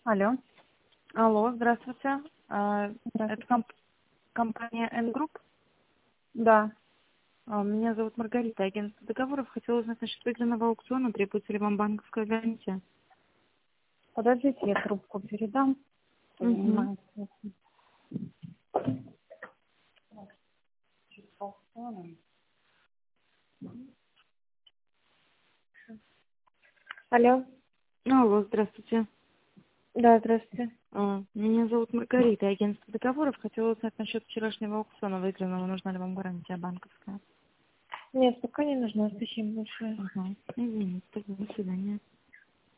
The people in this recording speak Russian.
Алло, Алло, здравствуйте. Это здравствуйте. компания N-Group. Да, Меня зовут Маргарита, агентство договоров. Хотела узнать насчет выигранного аукциона. Требуется ли вам банковская гарантия? подождите, я трубку передам. Кто Угу. занимается этим. Алло, Алло, здравствуйте. да, здравствуйте. Меня зовут Маргарита, агентство договоров. Хотела узнать насчет вчерашнего аукциона выигранного. Нужна ли вам гарантия банковская? Нет, пока не нужна, спасибо большое. Ага. Извините, тогда до свидания.